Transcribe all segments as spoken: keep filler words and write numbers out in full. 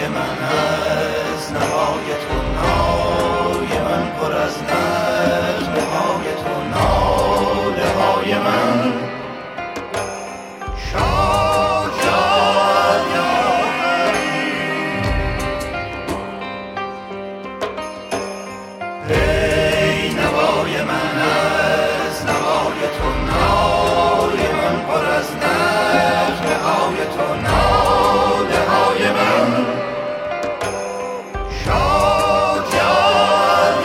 نوای من از نوای تو، نای من پر از نغمه های تو، ناله های من شاد شاد ای نوای من از نوای تو، نای من پر از نغمه های تو، ناله های من شاد شاد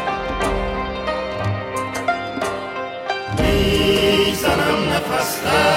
میزنم نفس